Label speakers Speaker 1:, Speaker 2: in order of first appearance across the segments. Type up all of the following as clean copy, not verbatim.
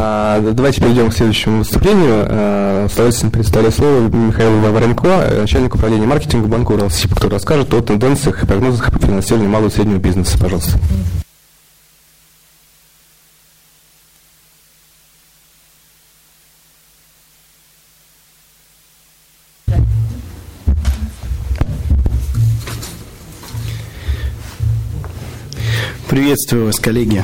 Speaker 1: Давайте перейдем к следующему выступлению. С удовольствием предоставляю слово Михаилу Воронько, начальник управления маркетинга банка Уралсиб, который расскажет о тенденциях и прогнозах по финансированию малого и среднего бизнеса. Пожалуйста.
Speaker 2: Приветствую вас, коллеги.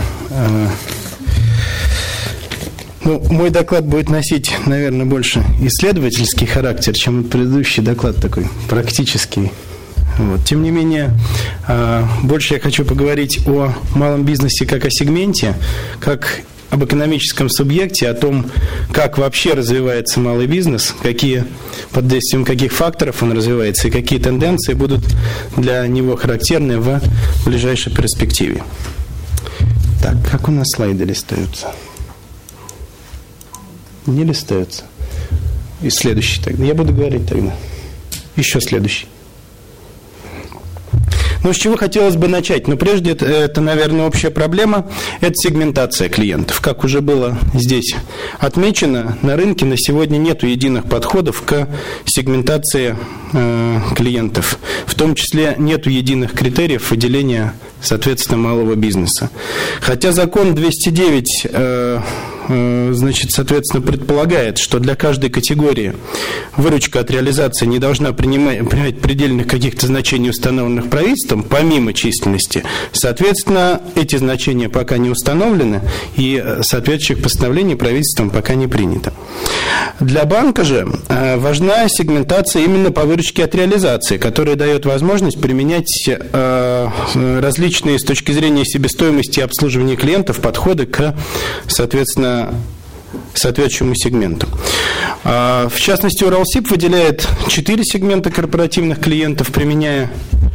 Speaker 2: Мой доклад будет носить, наверное, больше исследовательский характер, чем предыдущий доклад такой практический. Тем не менее, больше я хочу поговорить о малом бизнесе как о сегменте, как об экономическом субъекте, о том, как вообще развивается малый бизнес, под действием каких факторов он развивается и какие тенденции будут для него характерны в ближайшей перспективе. Так, как у нас слайды листаются? Не листаются. И следующий тогда. Я буду говорить тогда. Еще следующий. С чего хотелось бы начать? Прежде это, наверное, общая проблема. Это сегментация клиентов. Как уже было здесь отмечено, на рынке на сегодня нет единых подходов к сегментации клиентов. В том числе нет единых критериев выделения, соответственно, малого бизнеса. Хотя закон 209 соответственно, предполагает, что для каждой категории выручка от реализации не должна принимать предельных каких-то значений, установленных правительством, помимо численности. Соответственно, эти значения пока не установлены, и соответствующих постановлений правительством пока не принято. Для банка же важна сегментация именно по выручке от реализации, которая дает возможность применять различные с точки зрения себестоимости и обслуживания клиентов подходы к, соответственно, соответствующему сегменту. В частности, Уралсиб выделяет 4 сегмента корпоративных клиентов, применяя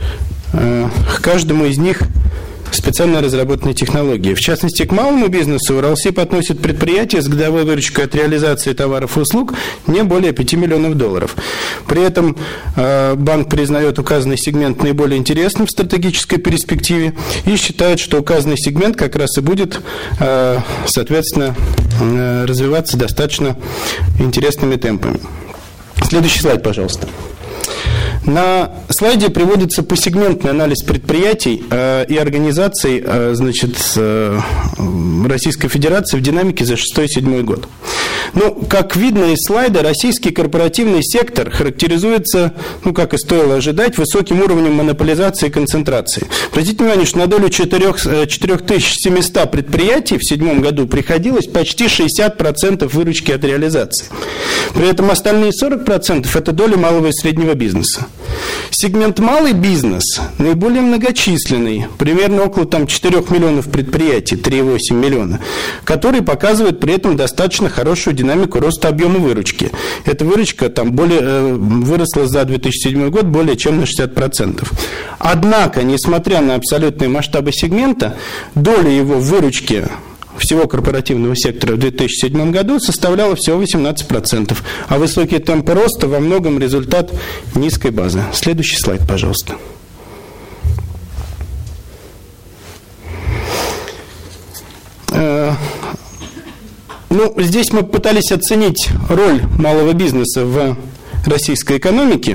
Speaker 2: к каждому из них специально разработанные технологии. В частности, к малому бизнесу Уралсиб относит предприятия с годовой выручкой от реализации товаров и услуг не более $5 миллионов. При этом банк признает указанный сегмент наиболее интересным в стратегической перспективе и считает, что указанный сегмент как раз и будет, соответственно, развиваться достаточно интересными темпами. Следующий слайд, пожалуйста. На слайде приводится посегментный анализ предприятий и организаций Российской Федерации в динамике за 6-7 год. Как видно из слайда, российский корпоративный сектор характеризуется, как и стоило ожидать, высоким уровнем монополизации и концентрации. Обратите внимание, что на долю 4700 предприятий в 2007 году приходилось почти 60% выручки от реализации. При этом остальные 40% – это доля малого и среднего бизнеса. Сегмент малый бизнес наиболее многочисленный, примерно около 4 миллионов предприятий, 3,8 миллиона, которые показывают при этом достаточно хорошую динамику роста объема выручки. Эта выручка выросла за 2007 год более чем на 60%. Однако, несмотря на абсолютные масштабы сегмента, доля его в выручке всего корпоративного сектора в 2007 году составляла всего 18%, а высокие темпы роста во многом результат низкой базы. Следующий слайд, пожалуйста. Здесь мы пытались оценить роль малого бизнеса в российской экономике.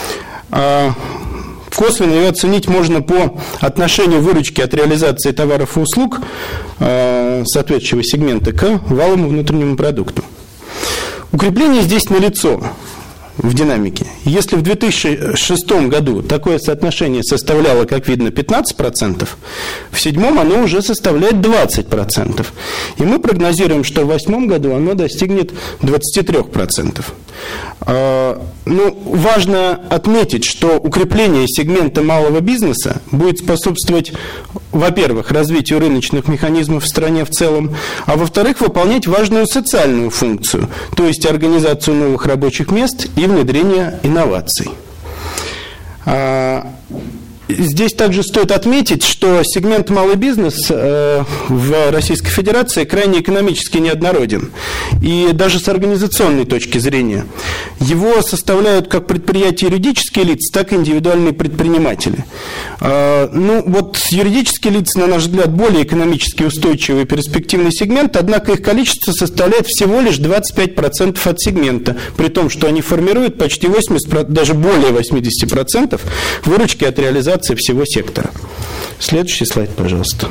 Speaker 2: Косвенно ее оценить можно по отношению выручки от реализации товаров и услуг соответствующего сегмента к валовому внутреннему продукту. Укрепление здесь налицо в динамике. Если в 2006 году такое соотношение составляло, как видно, 15%, в 2007 оно уже составляет 20%. И мы прогнозируем, что в 2008 году оно достигнет 23%. Важно отметить, что укрепление сегмента малого бизнеса будет способствовать, во-первых, развитию рыночных механизмов в стране в целом, а во-вторых, выполнять важную социальную функцию, то есть организацию новых рабочих мест и внедрение инноваций. Здесь также стоит отметить, что сегмент малый бизнес в Российской Федерации крайне экономически неоднороден. И даже с организационной точки зрения. Его составляют как предприятия юридические лица, так и индивидуальные предприниматели. Юридические лица, на наш взгляд, более экономически устойчивый и перспективный сегмент, однако их количество составляет всего лишь 25% от сегмента, при том, что они формируют почти 80%, даже более 80% выручки от реализации всего сектора. Следующий слайд, пожалуйста.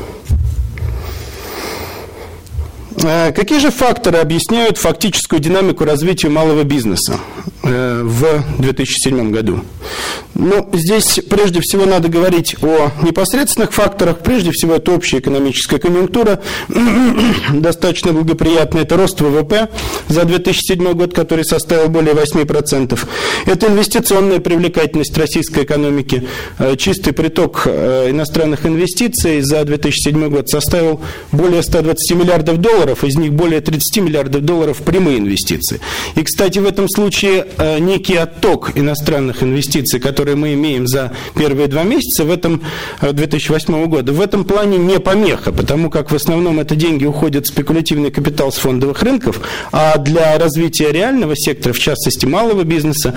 Speaker 2: Какие же факторы объясняют фактическую динамику развития малого бизнеса в 2007 году? Здесь прежде всего надо говорить о непосредственных факторах. Прежде всего, это общая экономическая конъюнктура, достаточно благоприятная. Это рост ВВП за 2007 год, который составил более 8%. Это инвестиционная привлекательность российской экономики. Чистый приток иностранных инвестиций за 2007 год составил более 120 миллиардов долларов, из них более 30 миллиардов долларов прямые инвестиции. И, кстати, в этом случае некий отток иностранных инвестиций, которые мы имеем за первые 2 месяца 2008 года, в этом плане не помеха, потому как в основном это деньги уходят в спекулятивный капитал с фондовых рынков, а для развития реального сектора, в частности малого бизнеса,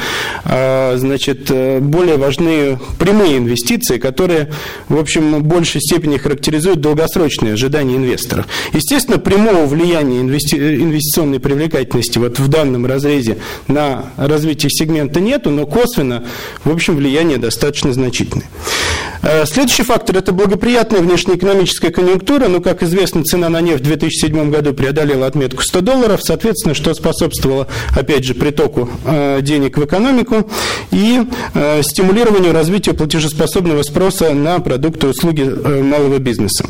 Speaker 2: более важны прямые инвестиции, которые, в общем, в большей степени характеризуют долгосрочные ожидания инвесторов. Естественно, прямого влияния инвестиционной привлекательности в данном разрезе на развитие сегмента нету, но косвенно, в общем, влияние достаточно значительное. Следующий фактор – это благоприятная внешнеэкономическая конъюнктура. Как известно, цена на нефть в 2007 году преодолела отметку $100, соответственно, что способствовало, опять же, притоку денег в экономику и стимулированию развития платежеспособного спроса на продукты и услуги малого бизнеса.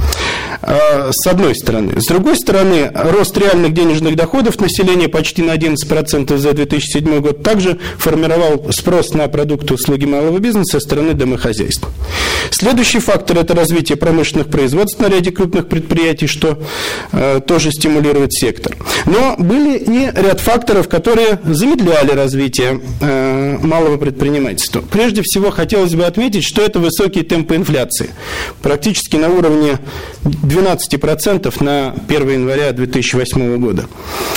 Speaker 2: С одной стороны. С другой стороны, рост реальных денежных доходов населения почти на 11% за 2007 год также формировал спрос на продукты и услуги малого бизнеса со стороны домохозяйств. Следующий фактор – это развитие промышленных производств на ряде крупных предприятий, что тоже стимулирует сектор. Но были и ряд факторов, которые замедляли развитие малого предпринимательства. Прежде всего, хотелось бы отметить, что это высокие темпы инфляции. Практически на уровне 12% на 1 января 2008 года.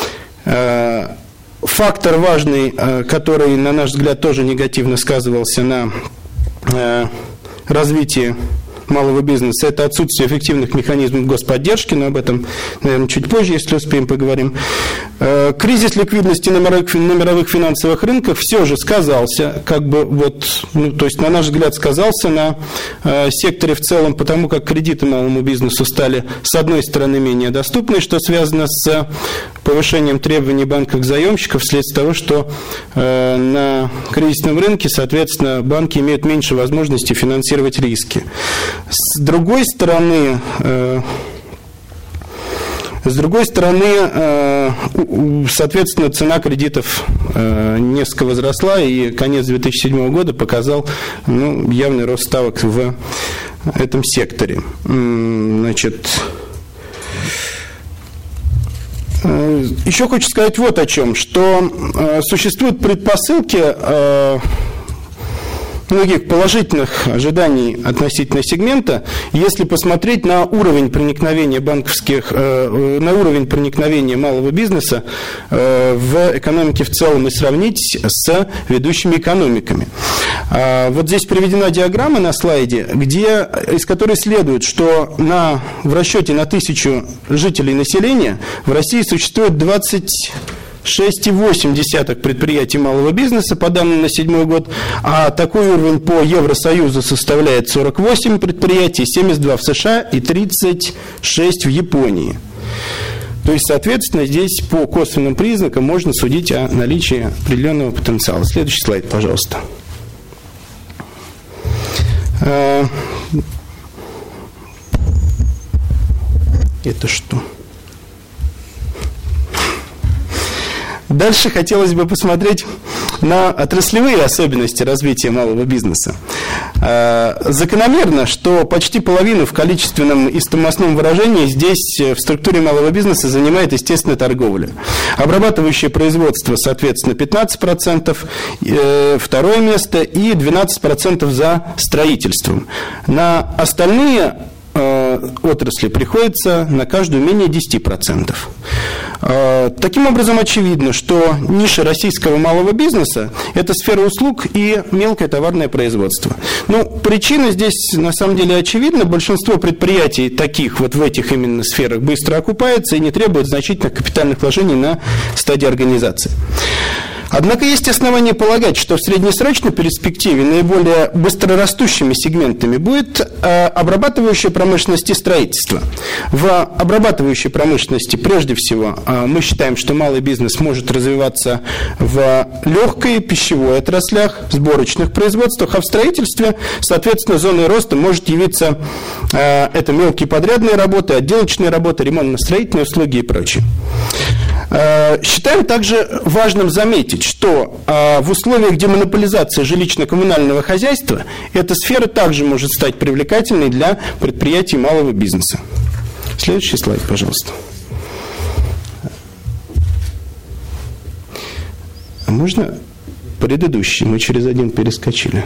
Speaker 2: Фактор важный, который, на наш взгляд, тоже негативно сказывался на развитии малого бизнеса, это отсутствие эффективных механизмов господдержки, но об этом, наверное, чуть позже, если успеем, поговорим. Кризис ликвидности на мировых финансовых рынках все же сказался, то есть, на наш взгляд, сказался на секторе в целом, потому как кредиты малому бизнесу стали, с одной стороны, менее доступны, что связано с повышением требований банковых заемщиков вследствие того, что на кризисном рынке, соответственно, банки имеют меньше возможностей финансировать риски. С другой стороны, соответственно, цена кредитов несколько возросла, и конец 2007 года показал явный рост ставок в этом секторе. Еще хочу сказать вот о чем, что существуют предпосылки многих положительных ожиданий относительно сегмента, если посмотреть на уровень проникновения на уровень проникновения малого бизнеса в экономике в целом и сравнить с ведущими экономиками. Вот здесь приведена диаграмма на слайде, из которой следует, что в расчете на 1000 жителей населения в России существует 6,8 предприятий малого бизнеса по данным на 2007 год, а такой уровень по Евросоюзу составляет 48 предприятий, 72 в США и 36 в Японии. То есть, соответственно, здесь по косвенным признакам можно судить о наличии определенного потенциала. Следующий слайд, пожалуйста. Это что? Дальше хотелось бы посмотреть на отраслевые особенности развития малого бизнеса. Закономерно, что почти половину в количественном и стоимостном выражении здесь в структуре малого бизнеса занимает, естественно, торговля. Обрабатывающее производство, соответственно, 15%, второе место и 12% за строительством. На остальные отрасли приходится на каждую менее 10%. Таким образом, очевидно, что ниша российского малого бизнеса – это сфера услуг и мелкое товарное производство. Ну, причина здесь на самом деле очевидна. Большинство предприятий таких вот в этих именно сферах быстро окупается и не требует значительных капитальных вложений на стадии организации. Однако есть основания полагать, что в среднесрочной перспективе наиболее быстрорастущими сегментами будет обрабатывающая промышленность и строительство. В обрабатывающей промышленности прежде всего мы считаем, что малый бизнес может развиваться в легкой пищевой отраслях, сборочных производствах, а в строительстве, соответственно, зоной роста может явиться это мелкие подрядные работы, отделочные работы, ремонтно-строительные услуги и прочее. Считаем также важным заметить, что в условиях демонополизации жилищно-коммунального хозяйства эта сфера также может стать привлекательной для предприятий малого бизнеса. Следующий слайд, пожалуйста. Можно предыдущий? Мы через один перескочили.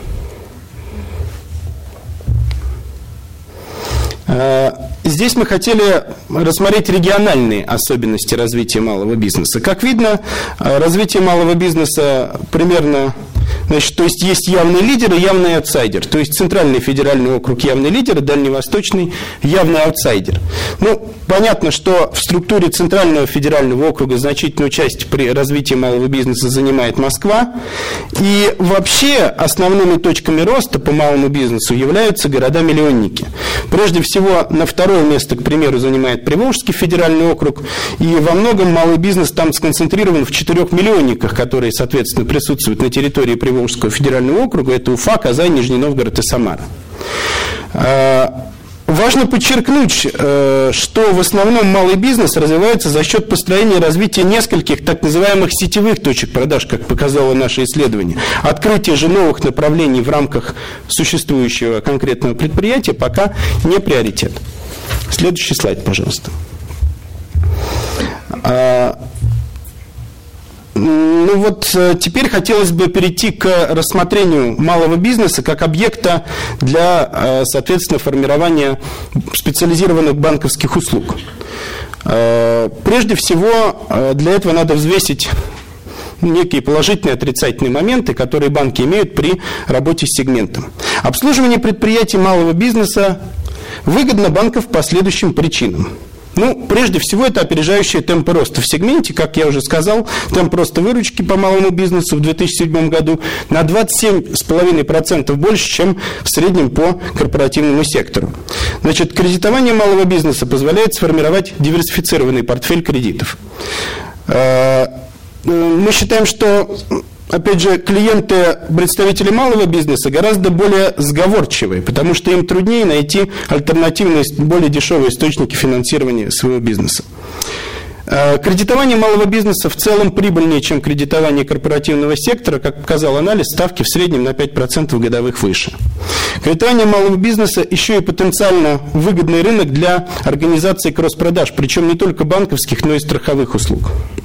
Speaker 2: Здесь мы хотели рассмотреть региональные особенности развития малого бизнеса. Как видно, развитие малого бизнеса примерно, значит, то есть есть явный лидер и явный аутсайдер. То есть Центральный федеральный округ явный лидер, а Дальневосточный явный аутсайдер. Ну, понятно, что в структуре Центрального федерального округа значительную часть при развитии малого бизнеса занимает Москва. И вообще основными точками роста по малому бизнесу являются города-миллионники. Прежде всего, на второе место, к примеру, занимает Приволжский федеральный округ. И во многом малый бизнес там сконцентрирован в 4 миллионниках, которые, соответственно, присутствуют на территории Приволжского федерального округа. Это Уфа, Казань, Нижний Новгород и Самара. Важно подчеркнуть, что в основном малый бизнес развивается за счет построения и развития нескольких так называемых сетевых точек продаж, как показало наше исследование. Открытие же новых направлений в рамках существующего конкретного предприятия пока не приоритет. Следующий слайд, пожалуйста. Ну вот теперь хотелось бы перейти к рассмотрению малого бизнеса как объекта для, соответственно, формирования специализированных банковских услуг. Прежде всего, для этого надо взвесить некие положительные и отрицательные моменты, которые банки имеют при работе с сегментом. Обслуживание предприятий малого бизнеса выгодно банкам по следующим причинам. Ну, прежде всего, это опережающие темпы роста в сегменте. Как я уже сказал, темп роста выручки по малому бизнесу в 2007 году на 27,5% больше, чем в среднем по корпоративному сектору. Значит, кредитование малого бизнеса позволяет сформировать диверсифицированный портфель кредитов. Мы считаем, что, опять же, клиенты, представители малого бизнеса гораздо более сговорчивые, потому что им труднее найти альтернативные, более дешевые источники финансирования своего бизнеса. Кредитование малого бизнеса в целом прибыльнее, чем кредитование корпоративного сектора. Как показал анализ, ставки в среднем на 5% годовых выше. Кредитование малого бизнеса еще и потенциально выгодный рынок для организации кросс-продаж, причем не только банковских, но и страховых услуг.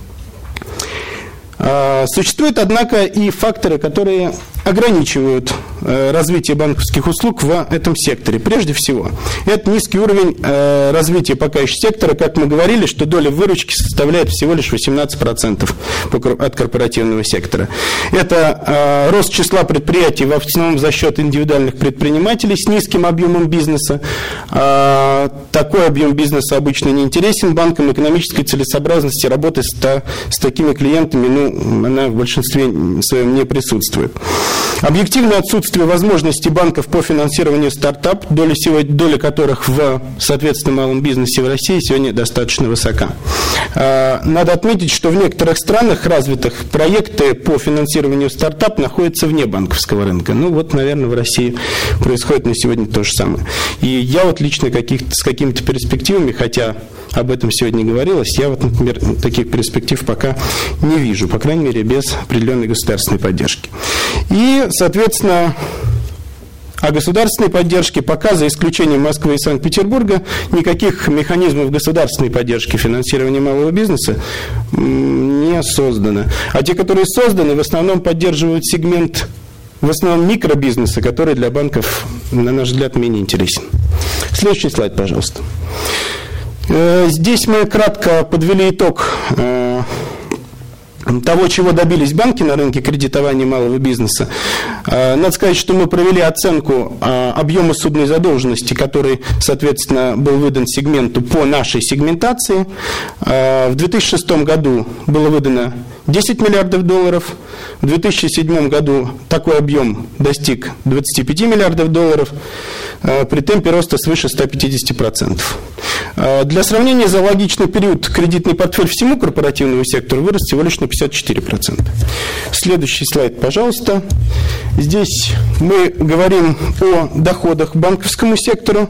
Speaker 2: Существуют, однако, и факторы, которые ограничивают развитие банковских услуг в этом секторе. Прежде всего, это низкий уровень развития пока еще сектора. Как мы говорили, что доля выручки составляет всего лишь 18% от корпоративного сектора. Это рост числа предприятий в основном за счет индивидуальных предпринимателей с низким объемом бизнеса. Такой объем бизнеса обычно не интересен банкам. Экономической целесообразности работы с такими клиентами, она в большинстве своем не присутствует. Объективное отсутствие возможностей банков по финансированию стартап, доля которых в, соответственно, малом бизнесе в России сегодня достаточно высока. Надо отметить, что в некоторых странах развитых проекты по финансированию стартап находятся вне банковского рынка. Ну вот, наверное, в России происходит на сегодня то же самое. И я вот лично с какими-то перспективами, хотя об этом сегодня говорилось. Я вот, например, таких перспектив пока не вижу, по крайней мере, без определенной государственной поддержки. И, соответственно, о государственной поддержке пока, за исключением Москвы и Санкт-Петербурга, никаких механизмов государственной поддержки финансирования малого бизнеса не создано. А те, которые созданы, в основном поддерживают сегмент, в основном микробизнеса, который для банков, на наш взгляд, менее интересен. Следующий слайд, пожалуйста. Здесь мы кратко подвели итог того, чего добились банки на рынке кредитования малого бизнеса. Надо сказать, что мы провели оценку объема судной задолженности, который, соответственно, был выдан сегменту по нашей сегментации. В 2006 году было выдано 10 миллиардов долларов. В 2007 году такой объем достиг 25 миллиардов долларов при темпе роста свыше 150%. Для сравнения, за логичный период кредитный портфель всему корпоративному сектору вырос всего лишь на 54%. Следующий слайд, пожалуйста. Здесь мы говорим о доходах банковскому сектору,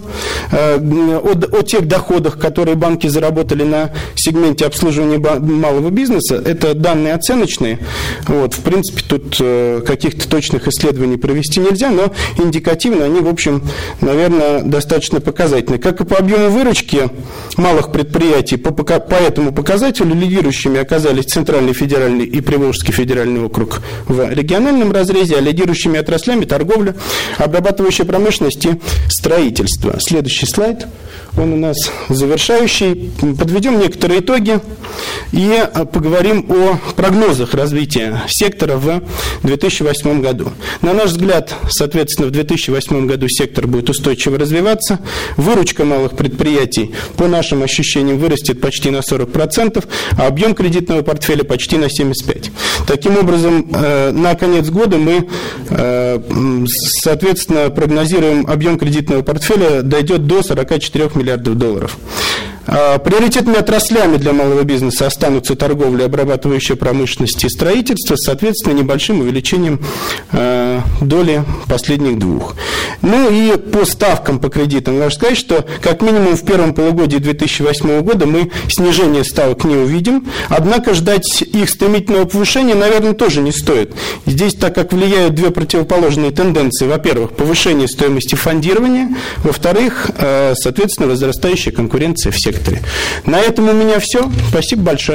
Speaker 2: о тех доходах, которые банки заработали на сегменте обслуживания малого бизнеса. Это данные оценочные. Вот, в принципе, тут каких-то точных исследований провести нельзя, но индикативно они, в общем, наверное, достаточно показательны. Как и по объему выручки малых предприятий, по этому показателю лидирующими оказались Центральный федеральный и Приволжский федеральный округ в региональном разрезе, а лидирующими отраслями торговля, обрабатывающая промышленность и строительство. Следующий слайд, он у нас завершающий. Подведем некоторые итоги и поговорим о прогнозах развития сектора в 2008 году. На наш взгляд, соответственно, в 2008 году сектор будет устойчиво развиваться. Выручка малых предприятий, по нашим ощущениям, вырастет почти на 40%, а объем кредитного портфеля почти на 75%. Таким образом, на конец года мы, соответственно, прогнозируем, объем кредитного портфеля дойдет до 44 миллиардов долларов. Приоритетными отраслями для малого бизнеса останутся торговля, обрабатывающая промышленность и строительство, соответственно, небольшим увеличением доли последних двух. Ну и по ставкам по кредитам, нужно сказать, что как минимум в первом полугодии 2008 года мы снижение ставок не увидим, однако ждать их стремительного повышения, наверное, тоже не стоит. Здесь, так как влияют две противоположные тенденции: во-первых, повышение стоимости фондирования, во-вторых, соответственно, возрастающая конкуренция в секторе. На этом у меня все. Спасибо большое.